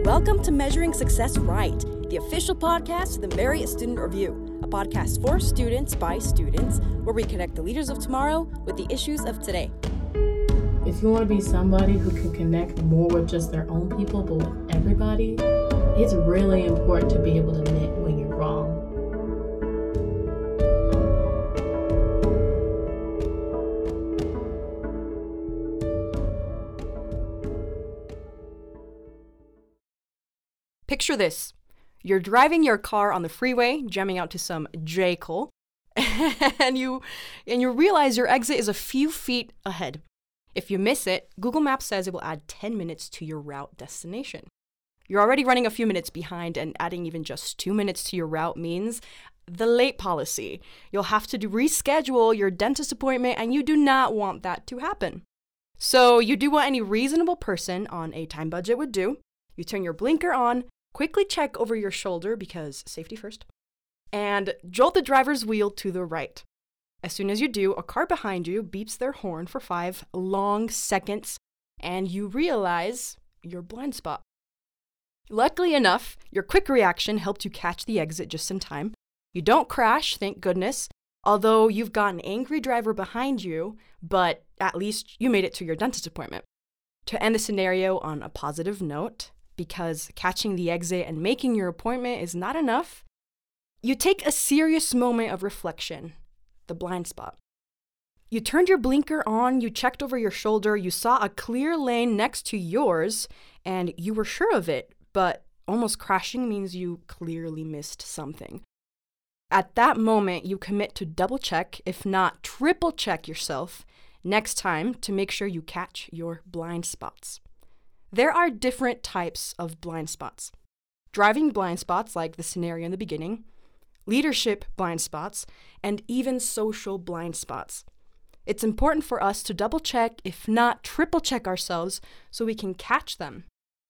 Welcome to Measuring Success Right, the official podcast of the Marriott Student Review, a podcast for students by students, where we connect the leaders of tomorrow with the issues of today. If you want to be somebody who can connect more with just their own people, but with everybody, it's really important to be able to admit when you're wrong. Picture this. You're driving your car on the freeway, jamming out to some J. Cole, and you realize your exit is a few feet ahead. If you miss it, Google Maps says it will add 10 minutes to your route destination. You're already running a few minutes behind, and adding even just 2 minutes to your route means the late policy. You'll have to reschedule your dentist appointment, and you do not want that to happen. So you do what any reasonable person on a time budget would do. You turn your blinker on, quickly check over your shoulder because safety first, and jolt the driver's wheel to the right. As soon as you do, a car behind you beeps their horn for 5 long seconds, and you realize your blind spot. Luckily enough, your quick reaction helped you catch the exit just in time. You don't crash, thank goodness, although you've got an angry driver behind you, but at least you made it to your dentist appointment. To end the scenario on a positive note, because catching the exit and making your appointment is not enough, you take a serious moment of reflection, the blind spot. You turned your blinker on, you checked over your shoulder, you saw a clear lane next to yours, and you were sure of it, but almost crashing means you clearly missed something. At that moment, you commit to double check, if not triple check yourself, next time to make sure you catch your blind spots. There are different types of blind spots. Driving blind spots, like the scenario in the beginning, leadership blind spots, and even social blind spots. It's important for us to double check, if not triple check ourselves, so we can catch them.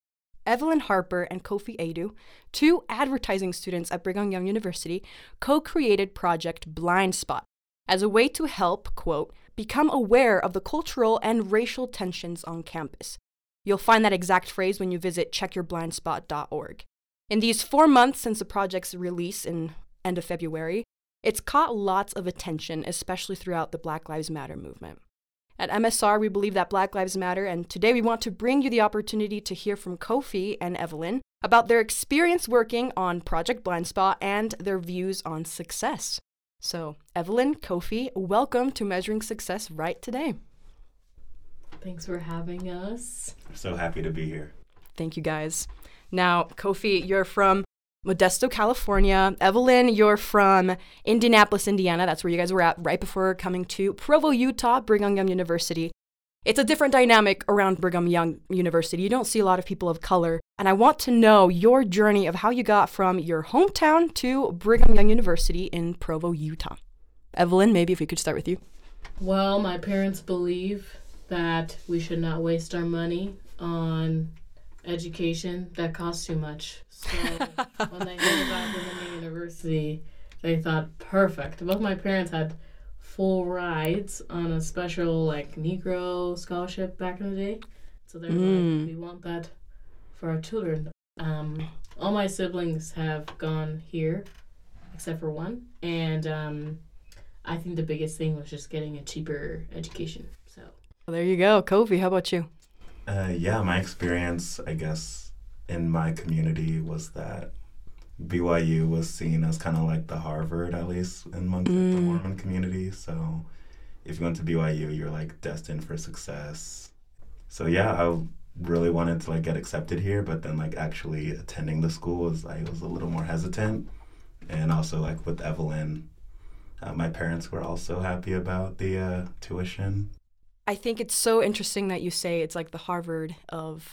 Evelyn Harper and Kofi Adu, 2 advertising students at Brigham Young University, co-created Project Blind Spot as a way to help, quote, become aware of the cultural and racial tensions on campus. You'll find that exact phrase when you visit checkyourblindspot.org. In these 4 months since the project's release in end of February, it's caught lots of attention, especially throughout the Black Lives Matter movement. At MSR, we believe that Black Lives Matter, and today we want to bring you the opportunity to hear from Kofi and Evelyn about their experience working on Project Blind Spot and their views on success. So, Evelyn, Kofi, welcome to Measuring Success Right today. Thanks for having us. I'm so happy to be here. Thank you, guys. Now, Kofi, you're from Modesto, California. Evelyn, you're from Indianapolis, Indiana. That's where you guys were at right before coming to Provo, Utah, Brigham Young University. It's a different dynamic around Brigham Young University. You don't see a lot of people of color. And I want to know your journey of how you got from your hometown to Brigham Young University in Provo, Utah. Evelyn, maybe if we could start with you. Well, my parents believe that we should not waste our money on education that costs too much. So when they heard about Brigham Young University, they thought, perfect. Both my parents had full rides on a special Negro scholarship back in the day. So they were like, we want that for our children. All my siblings have gone here, except for one. And I think the biggest thing was just getting a cheaper education. So well, there you go. Kofi, how about you? My experience, I guess, in my community was that BYU was seen as kind of like the Harvard, at least, amongst the Mormon community. So if you went to BYU, you're destined for success. So I really wanted to get accepted here, but then actually attending the school I was a little more hesitant. And also with Evelyn, my parents were also happy about the tuition. I think it's so interesting that you say it's the Harvard of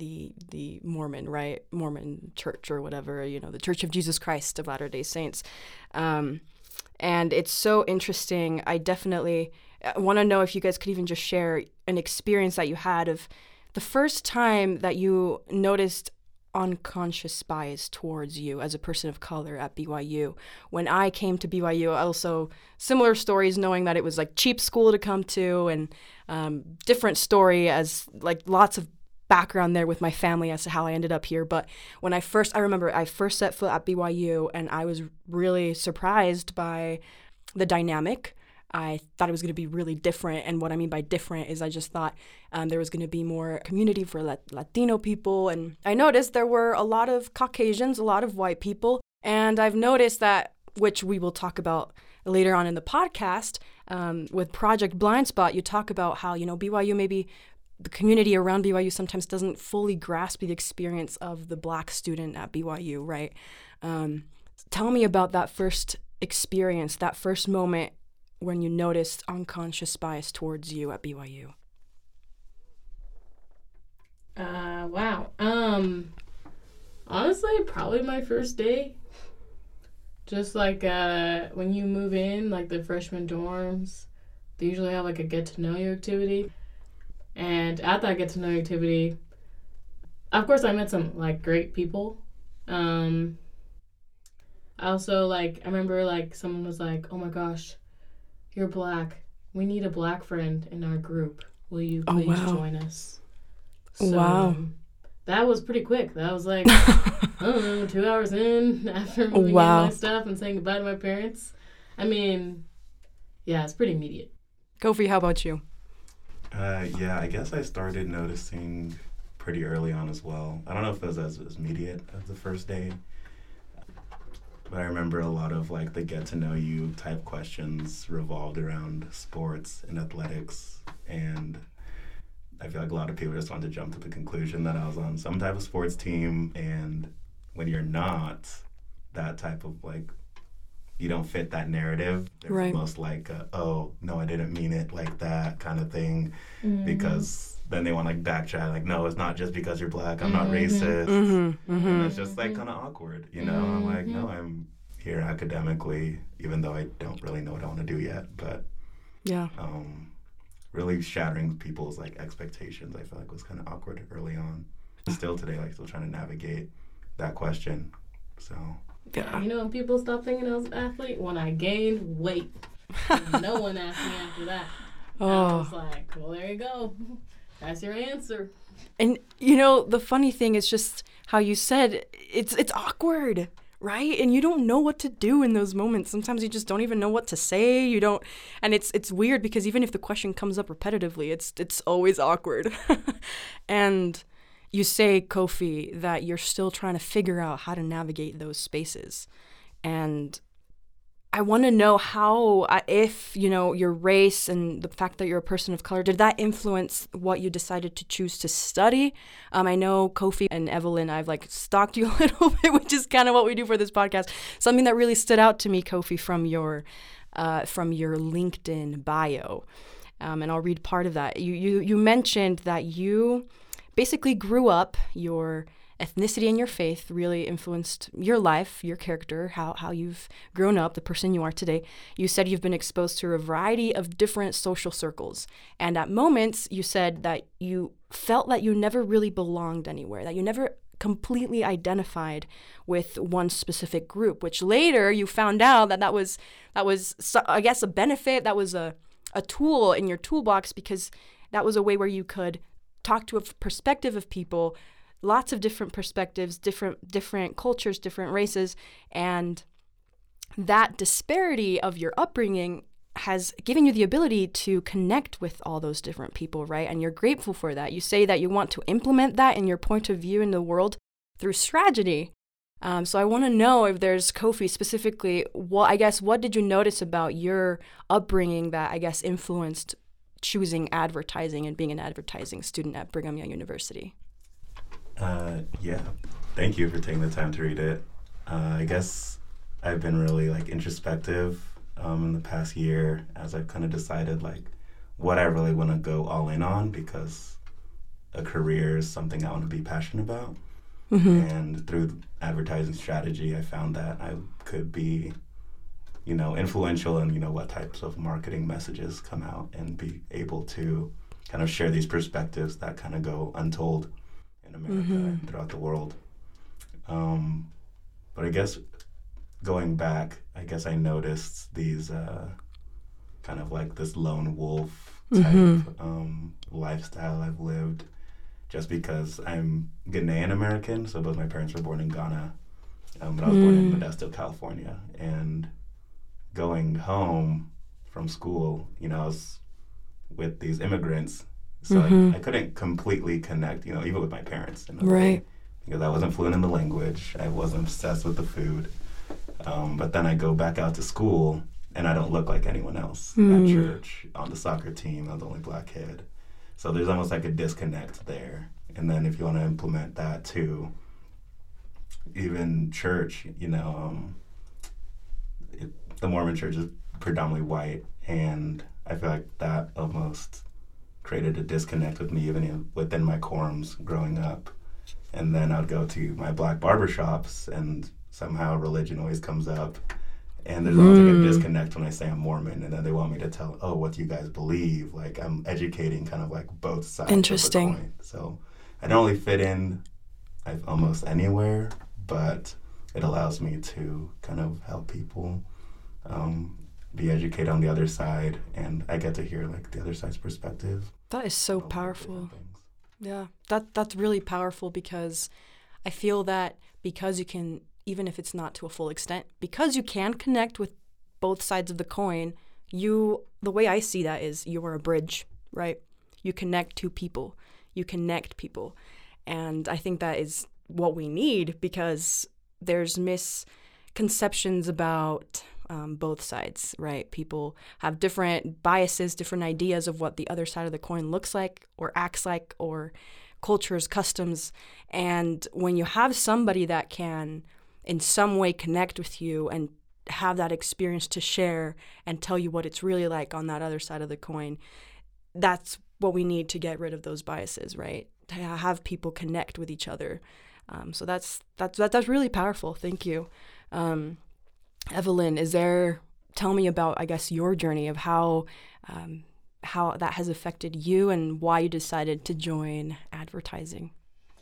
the Mormon, right? Mormon church or whatever, the Church of Jesus Christ of Latter-day Saints. And it's so interesting. I definitely want to know if you guys could even just share an experience that you had of the first time that you noticed unconscious bias towards you as a person of color at BYU. When I came to BYU, also similar stories, knowing that it was cheap school to come to, and different story as lots of background there with my family as to how I ended up here. But when I remember I first set foot at BYU, and I was really surprised by the dynamic. I thought it was going to be really different. And what I mean by different is I just thought there was going to be more community for Latino people. And I noticed there were a lot of Caucasians, a lot of white people. And I've noticed that, which we will talk about later on in the podcast, with Project Blind Spot, you talk about how, BYU, maybe the community around BYU sometimes doesn't fully grasp the experience of the Black student at BYU, right? Tell me about that first experience, that first moment when you noticed unconscious bias towards you at BYU. Wow. Honestly, probably my first day. Just like when you move in, like the freshman dorms, they usually have like a get to know you activity. And at that get to know you activity, of course I met some like great people. I also I remember like someone was like, "Oh my gosh, you're Black. We need a Black friend in our group. Will you please join us?" So, wow. That was pretty quick. That was like, I don't know, 2 hours in after moving in my stuff and saying goodbye to my parents. I mean, yeah, it's pretty immediate. Kofi, how about you? Yeah, I guess I started noticing pretty early on as well. I don't know if it was as immediate as the first day, but I remember a lot of like the get to know you type questions revolved around sports and athletics, and I feel like a lot of people just wanted to jump to the conclusion that I was on some type of sports team, and when you're not that type of you don't fit that narrative, there's right. most oh, no, I didn't mean it like that kind of thing, because then they want to backtrack, no, it's not just because you're Black, I'm not racist, and it's just kind of awkward, I'm like, no, I'm here academically, even though I don't really know what I want to do yet, but yeah. Really shattering people's expectations, I feel like was kind of awkward early on. Still today, still trying to navigate that question. So yeah. When people stop thinking I was an athlete, when I gained weight, no one asked me after that. I was like, well, there you go. That's your answer. And the funny thing is just how you said it's awkward. Right? And you don't know what to do in those moments. Sometimes you just don't even know what to say. And it's weird because even if the question comes up repetitively, it's always awkward. And you say, Kofi, that you're still trying to figure out how to navigate those spaces. And I want to know how, if, your race and the fact that you're a person of color, did that influence what you decided to choose to study? I know Kofi and Evelyn, I've stalked you a little bit, which is kind of what we do for this podcast. Something that really stood out to me, Kofi, from your LinkedIn bio. And I'll read part of that. You mentioned that you basically grew up, your ethnicity and your faith really influenced your life, your character, how you've grown up, the person you are today. You said you've been exposed to a variety of different social circles. And at moments, you said that you felt that you never really belonged anywhere, that you never completely identified with one specific group, which later you found out that was I guess, a benefit, that was a tool in your toolbox, because that was a way where you could talk to a perspective of people, lots of different perspectives, different cultures, different races, and that disparity of your upbringing has given you the ability to connect with all those different people, right? And you're grateful for that. You say that you want to implement that in your point of view in the world through strategy. So I want to know, if there's, Kofi specifically, what did you notice about your upbringing that influenced choosing advertising and being an advertising student at Brigham Young University? Yeah, thank you for taking the time to read it. I guess I've been really introspective in the past year as I've kind of decided what I really want to go all in on, because a career is something I want to be passionate about. And through advertising strategy, I found that I could be, influential in, what types of marketing messages come out, and be able to kind of share these perspectives that kind of go untold in America and throughout the world. But I guess going back, I noticed these kind of this lone wolf type lifestyle I've lived, just because I'm Ghanaian American, so both my parents were born in Ghana, but I was born in Modesto, California. And going home from school, I was with these immigrants, so I couldn't completely connect, even with my parents in a way, because I wasn't fluent in the language. I wasn't obsessed with the food. But then I go back out to school, and I don't look like anyone else at church. On the soccer team, I'm the only black kid. So there's almost like a disconnect there. And then if you want to implement that too, even church, the Mormon church is predominantly white, and I feel like that almost created a disconnect with me even within my quorums growing up. And then I'd go to my black barbershops, and somehow religion always comes up. And there's almost like a disconnect when I say I'm Mormon, and then they want me to tell, what do you guys believe? Like, I'm educating kind of like both sides of the coin. So I don't really fit in almost anywhere, but it allows me to kind of help people be educated on the other side, and I get to hear like the other side's perspective. That is so powerful. Yeah, that's really powerful, because I feel that because you can, even if it's not to a full extent, because you can connect with both sides of the coin, the way I see that is you are a bridge, right? You connect two people. You connect people. And I think that is what we need, because there's misconceptions about both sides, right? People have different biases, different ideas of what the other side of the coin looks like or acts like, or cultures, customs. And when you have somebody that can in some way connect with you and have that experience to share and tell you what it's really like on that other side of the coin, that's what we need to get rid of those biases, right? To have people connect with each other. So that's really powerful. Thank you. Evelyn, tell me about, I guess, your journey of how that has affected you and why you decided to join advertising.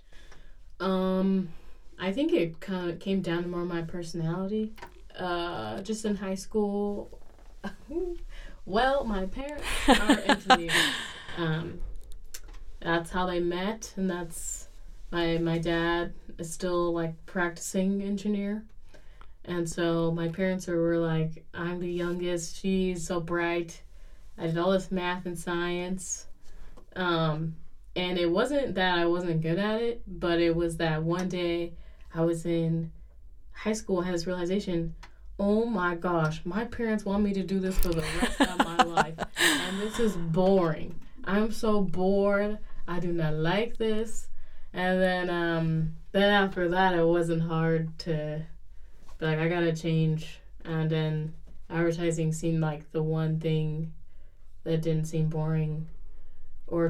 I think it kind of came down to more my personality. Just in high school, well, my parents are engineers. That's how they met, and that's my dad is still like practicing engineer. And so my parents were like, I'm the youngest, she's so bright. I did all this math and science. And it wasn't that I wasn't good at it, but it was that one day I was in high school, I had this realization, oh my gosh, my parents want me to do this for the rest of my life. And this is boring. I'm so bored. I do not like this. And then after that, it wasn't hard to be like, I gotta change. And then advertising seemed like the one thing that didn't seem boring, or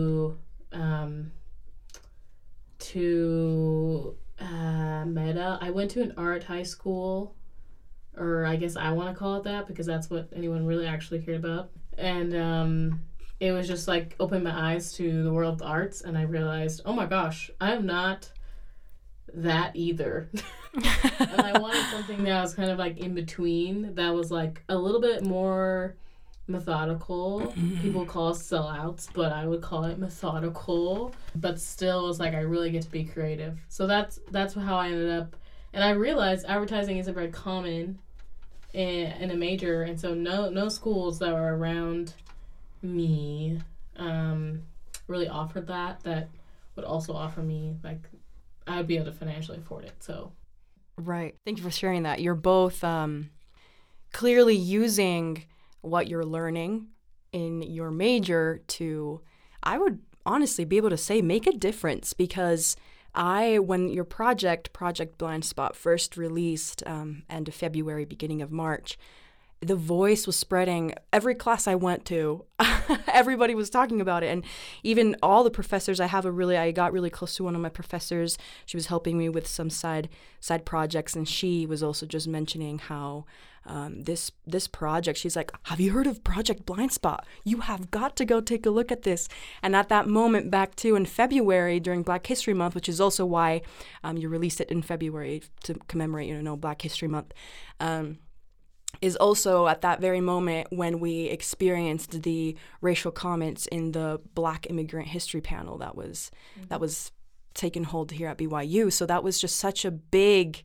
meta. I went to an art high school, or I guess I want to call it that because that's what anyone really actually cared about. And it was just like opened my eyes to the world of arts, and I realized, oh my gosh, I'm not that either. And I wanted something that was kind of like in between, that was like a little bit more methodical. People call us sellouts, but I would call it methodical. But still, it's like I really get to be creative. So that's how I ended up. And I realized advertising isn't very common in a major, and so no schools that were around me really offered that would also offer me, like, I would be able to financially afford it. So right. Thank you for sharing that. You're both clearly using what you're learning in your major to, I would honestly be able to say, make a difference, because when your Project Blind Spot first released end of February, beginning of March, the voice was spreading. Every class I went to, everybody was talking about it. And even all the professors, I got really close to one of my professors. She was helping me with some side projects, and she was also just mentioning how this project, she's like, have you heard of Project Blind Spot? You have got to go take a look at this. And at that moment, back to in February during Black History Month, which is also why you released it in February to commemorate, Black History Month. is also at that very moment when we experienced the racial comments in the Black Immigrant History panel that was taken hold here at BYU. So that was just such a big,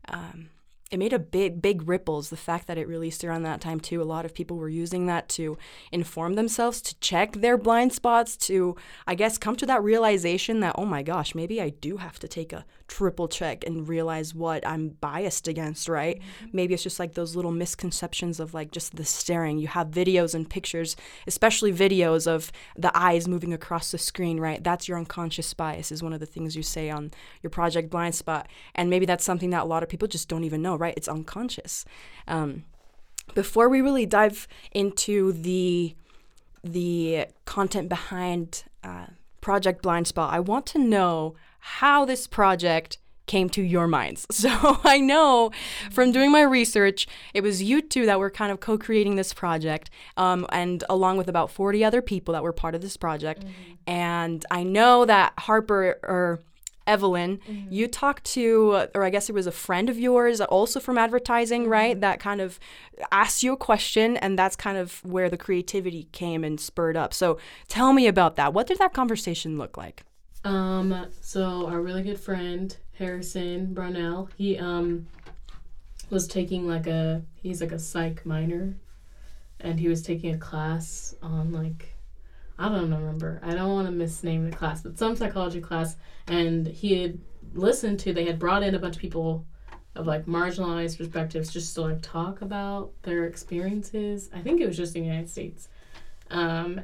it made a big ripples, the fact that it released around that time too. A lot of people were using that to inform themselves, to check their blind spots, to, I guess, come to that realization that, oh my gosh, maybe I do have to take a triple check and realize what I'm biased against, right? Maybe it's just like those little misconceptions of like just the staring. You have videos and pictures, especially videos of the eyes moving across the screen, right? That's your unconscious bias, is one of the things you say on your Project Blind Spot. And maybe that's something that a lot of people just don't even know, right? It's unconscious. Before we really dive into the content behind Project Blind Spot, I want to know how this project came to your minds. So I know from doing my research, it was you two that were kind of co-creating this project, and along with about 40 other people that were part of this project. And I know that Harper, or Evelyn, you talked to, or I guess it was a friend of yours, also from advertising, right? That kind of asked you a question, and that's kind of where the creativity came and spurred up. So tell me about that. What did that conversation look like? So our really good friend, Harrison Brownell, he was taking he's like a psych minor, and he was taking a class on I don't remember. I don't want to misname the class, but some psychology class. And he had they had brought in a bunch of people of marginalized perspectives just to talk about their experiences. I think it was just in the United States. And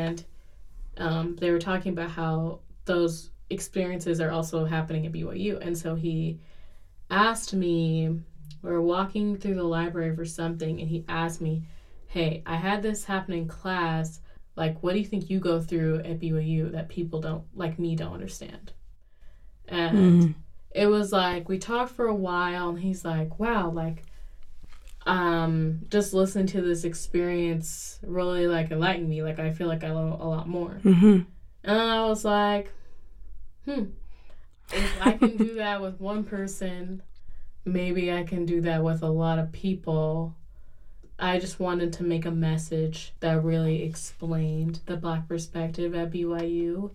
they were talking about how those experiences are also happening at BYU. And so he asked me, we were walking through the library for something, and he asked me, hey, I had this happen in class. What do you think you go through at BYU that people don't understand? And it was we talked for a while, and he's like, wow, just listening to this experience really enlightened me. I feel like I know a lot more. And I was like, if I can do that with one person, maybe I can do that with a lot of people. I just wanted to make a message that really explained the Black perspective at BYU.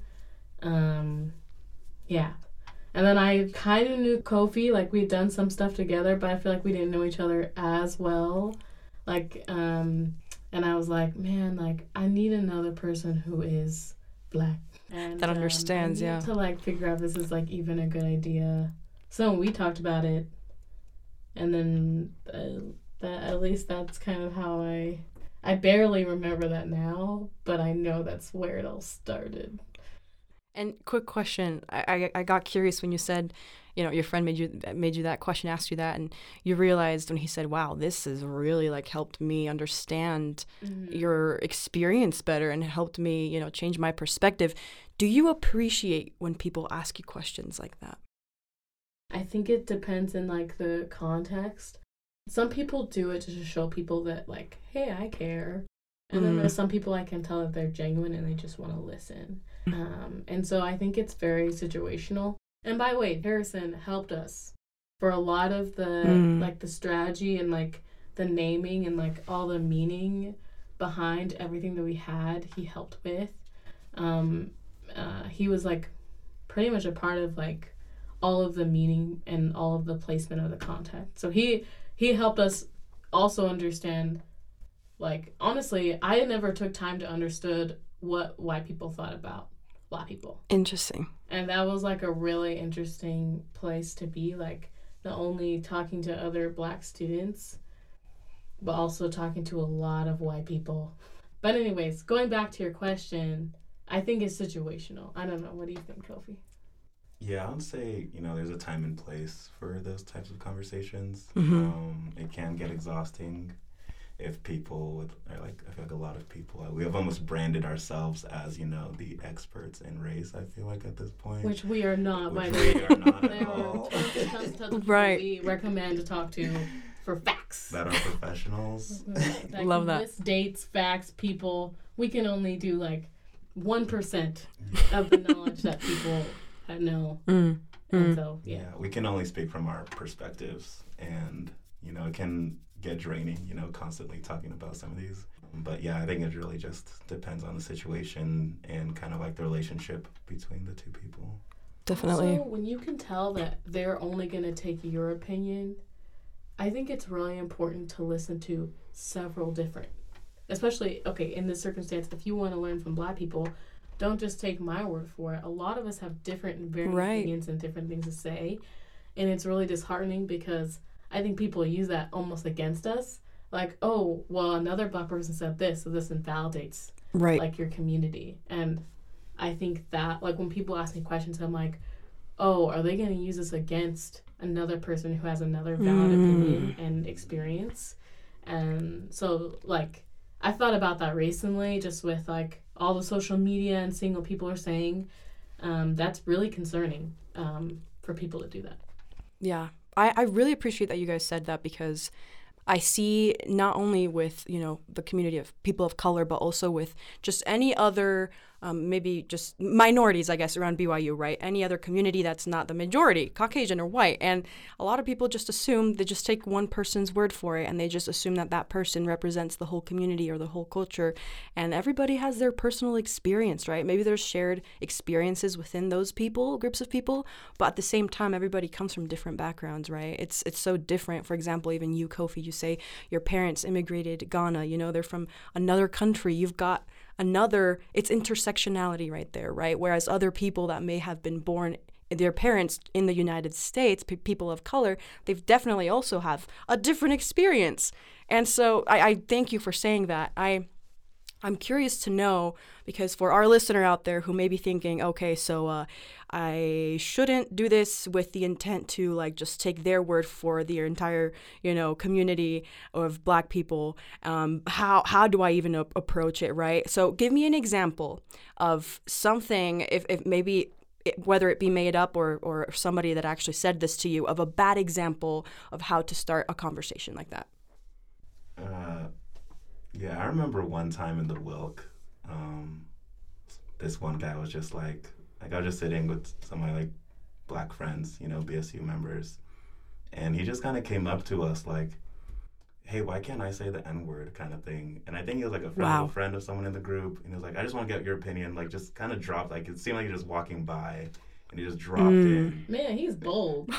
Yeah. And then I kind of knew Kofi, we'd done some stuff together, but I feel like we didn't know each other as well. And I was like, man, I need another person who is Black. And, that understands, I need to figure out if this is even a good idea. So we talked about it, and then that at least that's kind of how I barely remember that now, but I know that's where it all started. And quick question, I got curious when you said, your friend made you that question, asked you that, and you realized when he said, wow, this has really helped me understand your experience better and helped me, change my perspective. Do you appreciate when people ask you questions like that? I think it depends in the context. Some people do it to show people that hey, I care. And then there's some people I can tell that they're genuine and they just want to listen. And so I think it's very situational. And by the way, Harrison helped us for a lot of the the strategy and the naming and all the meaning behind everything that we had. He helped with. He was pretty much a part of all of the meaning and all of the placement of the content. So he helped us also understand. Honestly, I never took time to understood what white people thought about Black people. Interesting. And that was a really interesting place to be, not only talking to other Black students, but also talking to a lot of white people. But anyways, going back to your question, I think it's situational. I don't know. What do you think, Kofi? Yeah, I would say, there's a time and place for those types of conversations. It can get exhausting if people I feel like a lot of people, we have almost branded ourselves as, the experts in race, I feel like at this point. Which we are not, by the way. We are not at there all. There are tons of people right. we recommend to talk to for facts. That are professionals. Love that. List dates, facts, people. We can only do 1% of the knowledge that people know. And so, yeah. We can only speak from our perspectives, and, it can get draining, you know, constantly talking about some of these. But yeah, I think it really just depends on the situation and kind of like the relationship between the two people. Definitely. Also, when you can tell that they're only going to take your opinion, I think it's really important to listen to several different, especially, okay, in this circumstance, if you want to learn from Black people, don't just take my word for it. A lot of us have different and varying opinions and different things to say, and it's really disheartening because I think people use that almost against us. Like, oh, well, another Black person said this, so this invalidates, like, your community. And I think that, like, when people ask me questions, I'm like, oh, are they going to use this against another person who has another valid opinion and experience? And so, like, I thought about that recently just with, like, all the social media and seeing what people are saying. That's really concerning for people to do that. Yeah. I really appreciate that you guys said that, because I see not only with, you know, the community of people of color, but also with just any other, maybe just minorities, I guess, around BYU, right? Any other community that's not the majority, Caucasian or white. And a lot of people just assume, they just take one person's word for it, and they just assume that that person represents the whole community or the whole culture. And everybody has their personal experience, right? Maybe there's shared experiences within those people, groups of people, but at the same time, everybody comes from different backgrounds, right? It's so different. For example, even you, Kofi, you say your parents immigrated to Ghana, you know, they're from another country. You've got another, it's intersectionality right there, right? Whereas other people that may have been born, their parents in the United States, people of color, they've definitely also have a different experience. And so I thank you for saying that. I'm curious to know, because for our listener out there who may be thinking, okay, so I shouldn't do this with the intent to, like, just take their word for the entire, you know, community of Black people. How do I even approach it, right? So give me an example of something, if maybe, whether it be made up or somebody that actually said this to you, of a bad example of how to start a conversation like that. Yeah, I remember one time in the Wilk, this one guy was just like I was just sitting with some of my, like, Black friends, you know, BSU members, and he just kind of came up to us like, hey, why can't I say the N-word kind of thing? And I think he was like a friend of a friend of someone in the group, and he was like, I just want to get your opinion, like, just kind of dropped, like, it seemed like he was just walking by, and he just dropped in. Man, he's bold.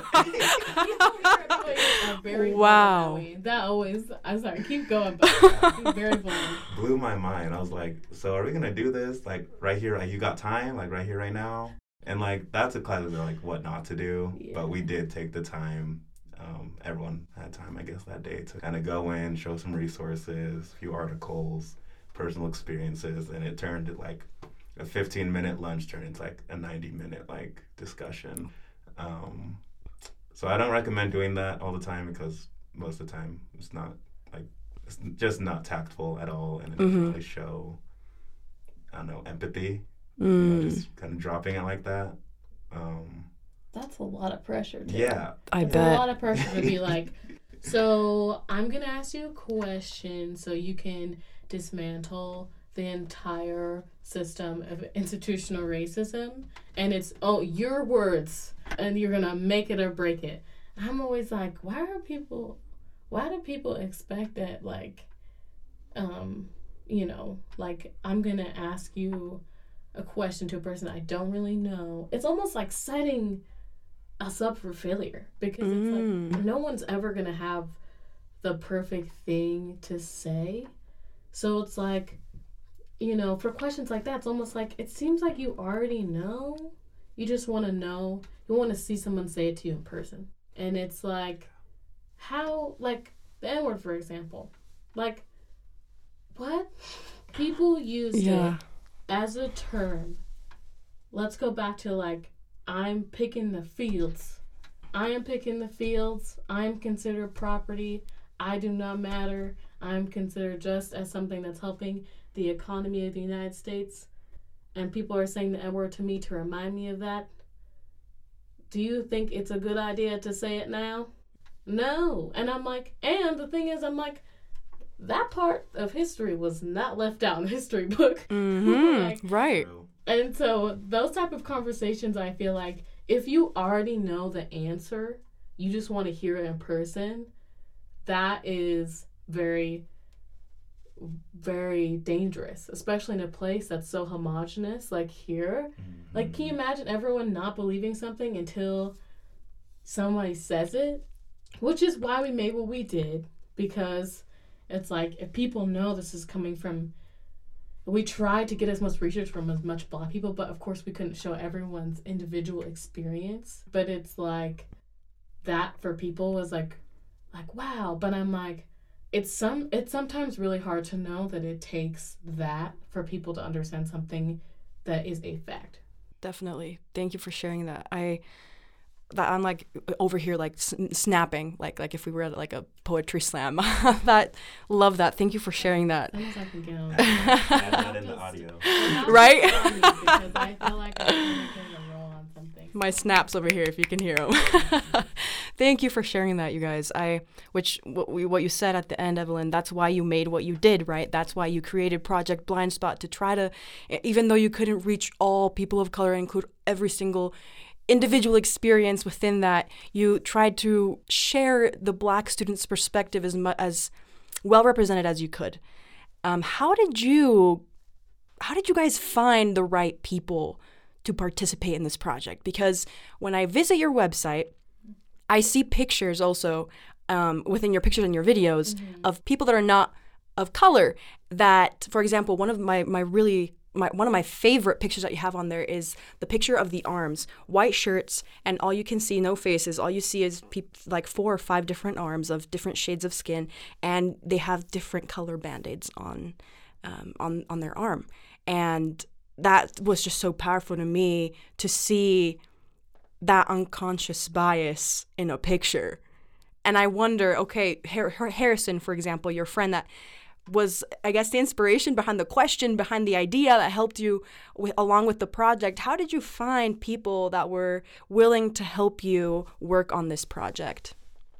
Wow. That always, I'm sorry, keep going, but he's very bold. Blew my mind. I was like, so are we going to do this, like, right here, like, you got time, like, right here, right now? And, like, that's a class of, like, what not to do, but we did take the time. Everyone had time, I guess, that day to kind of go in, show some resources, a few articles, personal experiences, and it turned to, like, a 15-minute lunch turned into, like, a 90-minute, like, discussion. So I don't recommend doing that all the time, because most of the time it's not, like, it's just not tactful at all, and it doesn't really show, I don't know, empathy. You know, just kind of dropping it like that. That's a lot of pressure, too. Yeah. I bet. It's a lot of pressure to be like, so I'm going to ask you a question so you can dismantle the entire system of institutional racism, and it's, oh, your words, and you're going to make it or break it. I'm always like, why do people expect that, like, you know, like, I'm going to ask you a question to a person I don't really know. It's almost like setting us up for failure, because it's like no one's ever going to have the perfect thing to say. So it's like, you know, for questions like that, it's almost like it seems like you already know. You just want to know. You want to see someone say it to you in person. And it's like, how, like, the N-word, for example. Like, what? People used it as a term. Let's go back to, like, I'm picking the fields. I am picking the fields. I am considered property. I do not matter. I'm considered just as something that's helping the economy of the United States. And people are saying the N-word to me to remind me of that. Do you think it's a good idea to say it now? No. And I'm like, and the thing is, I'm like, that part of history was not left out in the history book. Like, right. And so those type of conversations, I feel like if you already know the answer, you just want to hear it in person, that is very, very dangerous, especially in a place that's so homogenous like here. Like, can you imagine everyone not believing something until somebody says it? Which is why we made what we did, because it's like, if people know this is coming from, we tried to get as much research from as much Black people, but of course we couldn't show everyone's individual experience. But it's like, that for people was like wow. But I'm like, it's sometimes really hard to know that it takes that for people to understand something that is a fact. Definitely. Thank you for sharing that. I'm like over here like snapping like if we were at like a poetry slam. Love that. Thank you for sharing that. Sometimes I can get on. Add that in the audio. Right? Because I feel like I'm playing a role on something. My snaps over here, if you can hear them. Thank you for sharing that, you guys. What you said at the end, Evelyn, that's why you made what you did, right? That's why you created Project Blind Spot, to try to, even though you couldn't reach all people of color, include every single individual experience within that, you tried to share the Black student's perspective as well represented as you could. How did you guys find the right people to participate in this project? Because when I visit your website, I see pictures also within your pictures and your videos of people that are not of color. That, for example, one of my favorite pictures that you have on there is the picture of the arms, white shirts, and all you can see, no faces. All you see is like 4 or 5 different arms of different shades of skin, and they have different color band-aids on their arm. And that was just so powerful to me, to see that unconscious bias in a picture. And I wonder, okay, Harrison, for example, your friend that was, I guess, the inspiration behind the question, behind the idea that helped you along with the project. How did you find people that were willing to help you work on this project?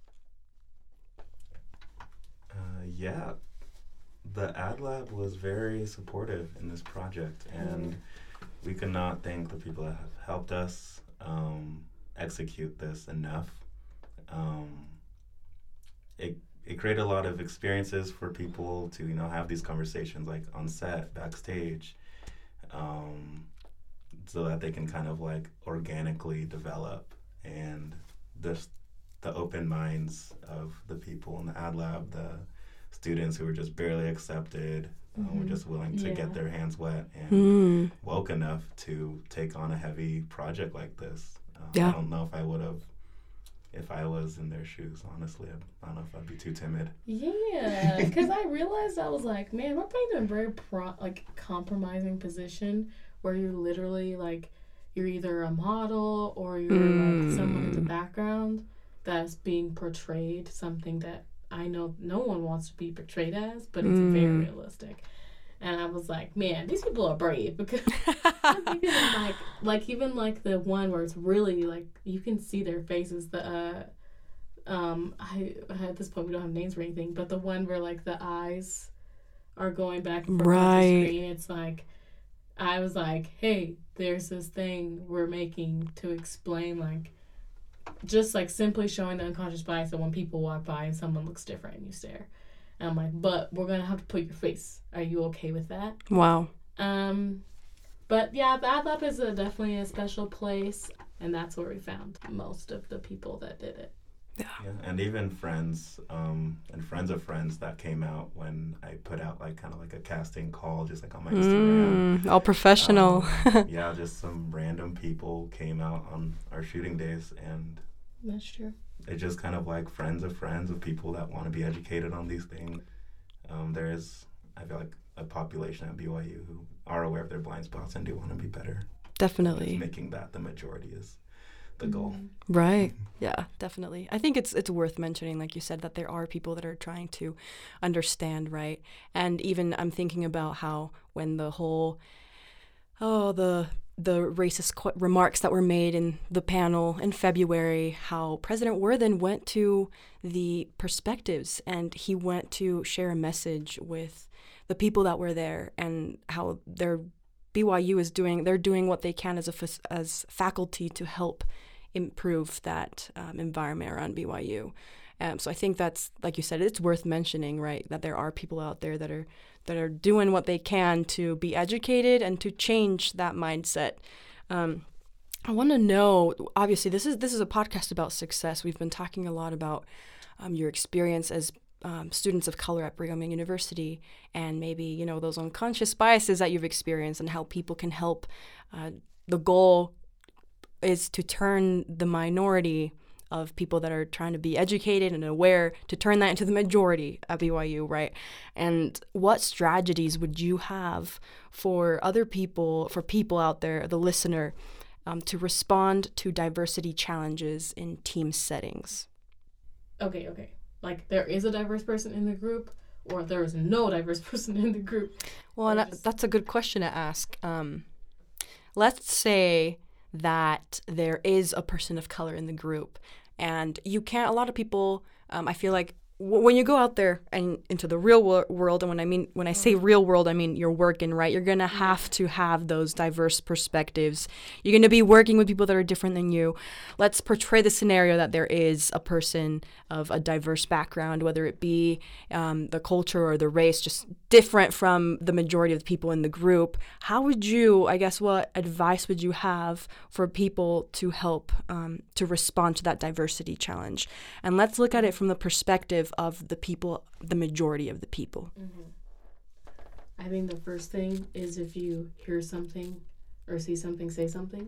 Yeah, the Ad Lab was very supportive in this project, and we could not thank the people that have helped us execute this enough. It created a lot of experiences for people to, have these conversations like on set, backstage, so that they can kind of like organically develop. And the open minds of the people in the Ad Lab, the students who were just barely accepted, were just willing to get their hands wet and woke enough to take on a heavy project like this. I don't know if I would have, if I was in their shoes, honestly. I don't know if I'd be too timid. Yeah, because I realized, I was like, man, we're putting them in a very compromising position where you're literally like, you're either a model or you're like someone in the background that's being portrayed something that I know no one wants to be portrayed as, but it's very realistic. And I was like, man, these people are brave, because even like the one where it's really like you can see their faces. At this point we don't have names or anything, but the one where like the eyes are going back and forth on the screen, it's like, I was like, hey, there's this thing we're making to explain, like, just like simply showing the unconscious bias that when people walk by and someone looks different and you stare. And I'm like, but we're going to have to put your face. Are you okay with that? Wow. But yeah, the Ad Lab is definitely a special place, and that's where we found most of the people that did it. Yeah, and even friends and friends of friends that came out when I put out like kind of like a casting call, just like on my Instagram. All professional. Yeah, just some random people came out on our shooting days, and that's true. It's just kind of like friends of people that want to be educated on these things. There is, I feel like, a population at BYU who are aware of their blind spots and do want to be better. Definitely. Just making that the majority is the goal. Right. Yeah, definitely. I think it's worth mentioning, like you said, that there are people that are trying to understand, right? And even I'm thinking about how when the whole, the racist remarks that were made in the panel in February, how President Worthen went to the perspectives and he went to share a message with the people that were there, and how BYU is doing what they can as faculty to help improve that environment around BYU. So I think that's, like you said, it's worth mentioning, right? That there are people out there that are doing what they can to be educated and to change that mindset. I want to know, obviously, this is a podcast about success. We've been talking a lot about your experience as students of color at Brigham Young University, and maybe, those unconscious biases that you've experienced and how people can help. The goal is to turn the minority of people that are trying to be educated and aware, to turn that into the majority at BYU, right? And what strategies would you have for other people, for people out there, the listener, to respond to diversity challenges in team settings? Okay. Like, there is a diverse person in the group, or there is no diverse person in the group? Well, that's a good question to ask. Let's say that there is a person of color in the group, and you can't, a lot of people, I feel like when you go out there and into the real world, and when I say real world, I mean you're working, right? You're going to have to have those diverse perspectives. You're going to be working with people that are different than you. Let's portray the scenario that there is a person of a diverse background, whether it be the culture or the race, just different from the majority of the people in the group. How would you, I guess, what advice would you have for people to help to respond to that diversity challenge? And let's look at it from the perspective of the people, the majority of the people. I think the first thing is, if you hear something or see something, say something.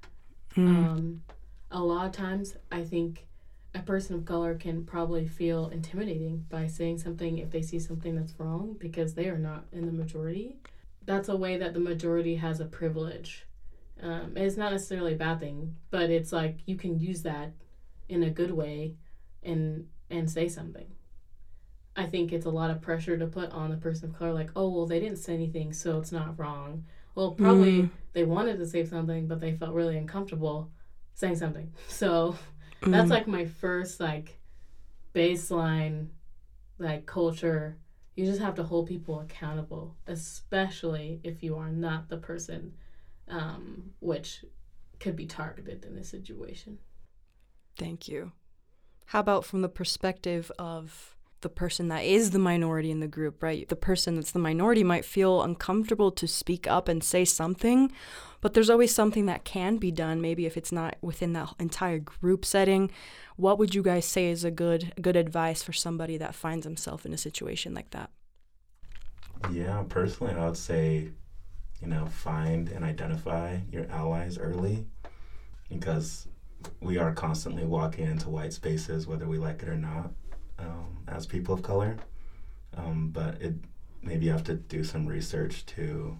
A lot of times I think a person of color can probably feel intimidating by saying something if they see something that's wrong, because they are not in the majority. That's a way that the majority has a privilege. It's not necessarily a bad thing, but it's like you can use that in a good way and say something. I think it's a lot of pressure to put on the person of color, like, oh, well, they didn't say anything, so it's not wrong. Well, probably they wanted to say something, but they felt really uncomfortable saying something. So that's like my first baseline culture. You just have to hold people accountable, especially if you are not the person which could be targeted in this situation. Thank you. How about from the perspective of the person that is the minority in the group, right? The person that's the minority might feel uncomfortable to speak up and say something, but there's always something that can be done, maybe if it's not within that entire group setting. What would you guys say is a good advice for somebody that finds himself in a situation like that? Yeah, personally, I would say, find and identify your allies early, because we are constantly walking into white spaces, whether we like it or not, as people of color. But maybe you have to do some research to,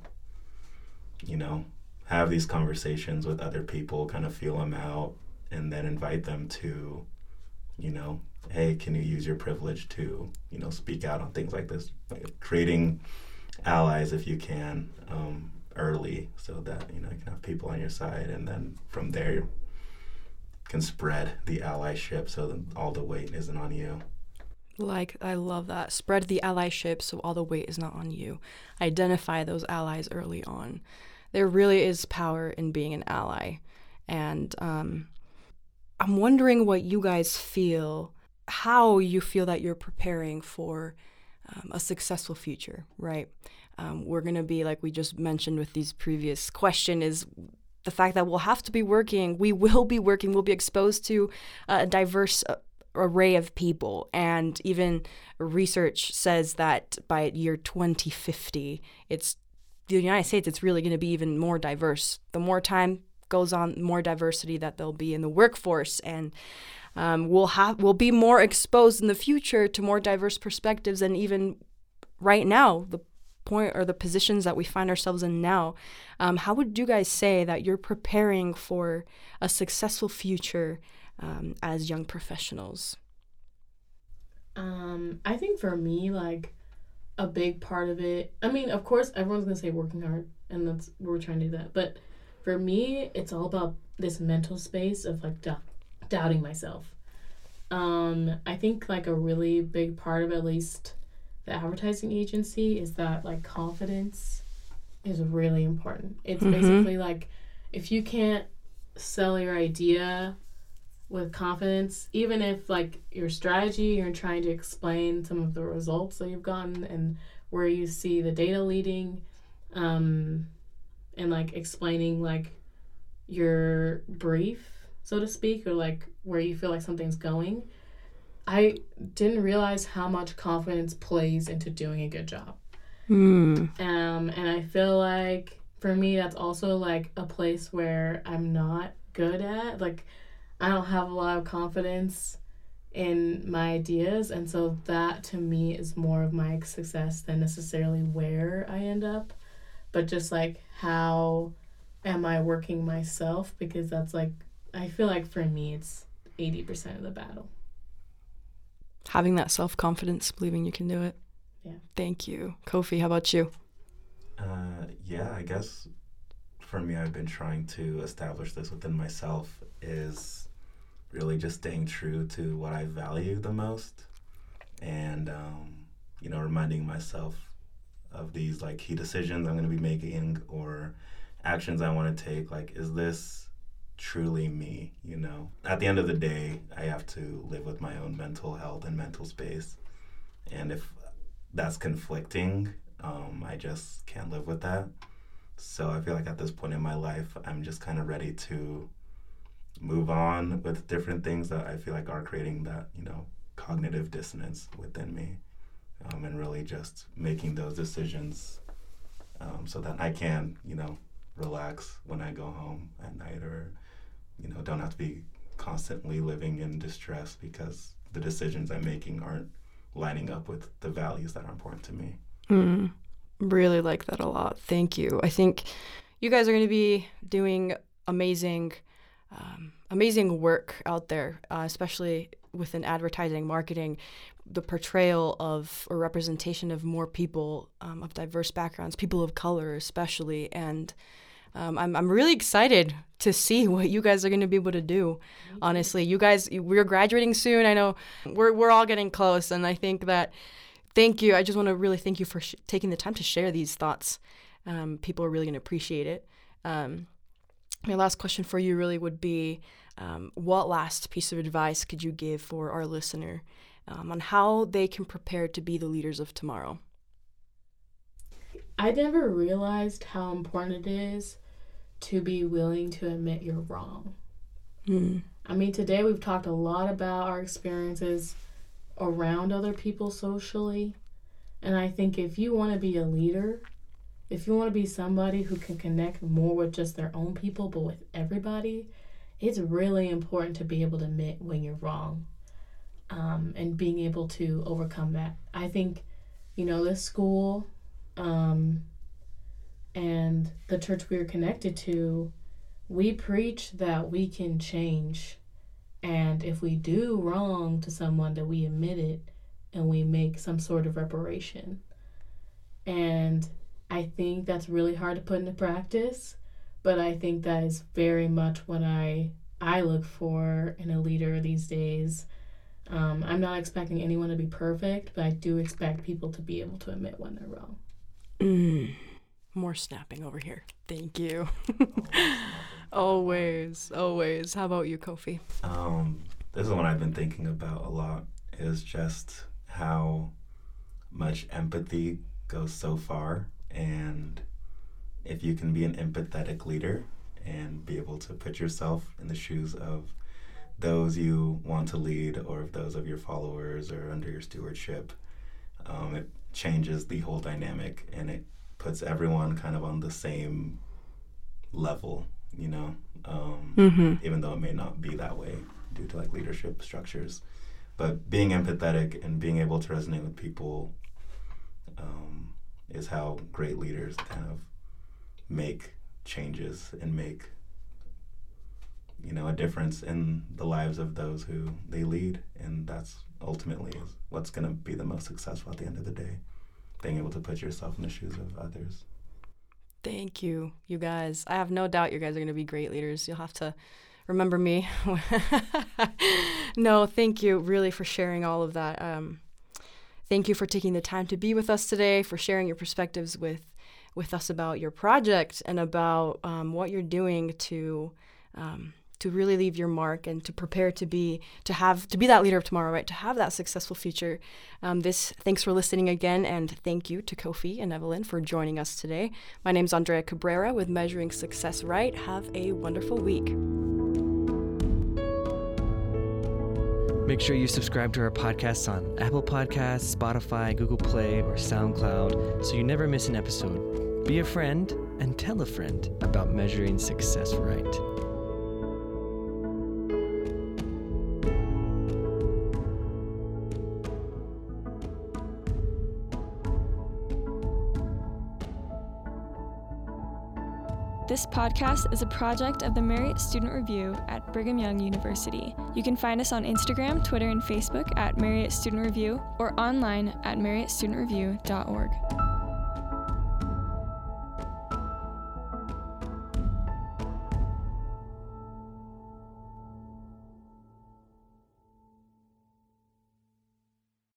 have these conversations with other people, kind of feel them out, and then invite them to, hey, can you use your privilege to, speak out on things like this? Like creating allies, if you can, early, so that, you can have people on your side, and then from there can spread the allyship so that all the weight isn't on you. I love that. Spread the allyship so all the weight is not on you. Identify those allies early on. There really is power in being an ally. And I'm wondering what you guys feel, how you feel that you're preparing for a successful future, right? We're going to be, like we just mentioned with these previous question, is the fact that we'll have to be working, we'll be exposed to a diverse array of people. And even research says that by year 2050, the United States, it's really going to be even more diverse. The more time goes on, more diversity that there'll be in the workforce, and we'll be more exposed in the future to more diverse perspectives than even right now, the point or the positions that we find ourselves in now. How would you guys say that you're preparing for a successful future as young professionals? I think for me, a big part of it, of course, everyone's going to say working hard, and that's we're trying to do that. But for me, it's all about this mental space of doubting myself. I think a really big part of at least the advertising agency is that confidence is really important. It's basically if you can't sell your idea with confidence, even if like your strategy, you're trying to explain some of the results that you've gotten and where you see the data leading, and like explaining like your brief, so to speak, or like where you feel like something's going. I didn't realize how much confidence plays into doing a good job. And I feel like for me, that's also like a place where I'm not good at. Like, I don't have a lot of confidence in my ideas, and so that to me is more of my success than necessarily where I end up, but just like how am I working myself, because that's like, I feel like for me it's 80% of the battle. Having that self-confidence, believing you can do it. Yeah. Thank you. Kofi, how about you? Yeah, I guess for me, I've been trying to establish this within myself, is really just staying true to what I value the most, and reminding myself of these like key decisions I'm going to be making or actions I want to take. Like, is this truly me? At the end of the day, I have to live with my own mental health and mental space, and if that's conflicting, I just can't live with that. So I feel like at this point in my life, I'm just kind of ready to move on with different things that I feel like are creating that, cognitive dissonance within me, and really just making those decisions so that I can, relax when I go home at night, or, don't have to be constantly living in distress because the decisions I'm making aren't lining up with the values that are important to me. Really like that a lot. Thank you. I think you guys are going to be doing amazing work out there, especially within advertising, marketing, the portrayal of or representation of more people of diverse backgrounds, people of color especially. And I'm really excited to see what you guys are going to be able to do. Honestly, you guys, we're graduating soon. I know we're all getting close, and I think that. Thank you. I just want to really thank you for taking the time to share these thoughts. People are really going to appreciate it. My last question for you really would be, what last piece of advice could you give for our listener on how they can prepare to be the leaders of tomorrow? I never realized how important it is to be willing to admit you're wrong. I mean, today we've talked a lot about our experiences around other people socially, and I think if you want to be a leader, if you want to be somebody who can connect more with just their own people but with everybody, it's really important to be able to admit when you're wrong, and being able to overcome that. I think this school and the church we are connected to, we preach that we can change. And if we do wrong to someone, that we admit it and we make some sort of reparation. And I think that's really hard to put into practice, but I think that is very much what I look for in a leader these days. I'm not expecting anyone to be perfect, but I do expect people to be able to admit when they're wrong. More snapping over here. Thank you. Always. How about you, Kofi? This is one I've been thinking about a lot, is just how much empathy goes so far. And if you can be an empathetic leader and be able to put yourself in the shoes of those you want to lead, or of those of your followers or under your stewardship, it changes the whole dynamic, and it puts everyone kind of on the same level, even though it may not be that way due to like leadership structures. But being empathetic and being able to resonate with people is how great leaders kind of make changes and make a difference in the lives of those who they lead. And that's ultimately is what's going to be the most successful at the end of the day, being able to put yourself in the shoes of others. Thank you, you guys. I have no doubt you guys are going to be great leaders. You'll have to remember me. No, thank you really for sharing all of that. Thank you for taking the time to be with us today, for sharing your perspectives with us about your project and about what you're doing to really leave your mark and to prepare to be that leader of tomorrow, right? To have that successful future. Thanks for listening again, and thank you to Kofi and Evelyn for joining us today. My name's Andrea Cabrera with Measuring Success Right. Have a wonderful week. Make sure you subscribe to our podcasts on Apple Podcasts, Spotify, Google Play, or SoundCloud so you never miss an episode. Be a friend and tell a friend about Measuring Success Right. This podcast is a project of the Marriott Student Review at Brigham Young University. You can find us on Instagram, Twitter, and Facebook at Marriott Student Review or online at marriottstudentreview.org.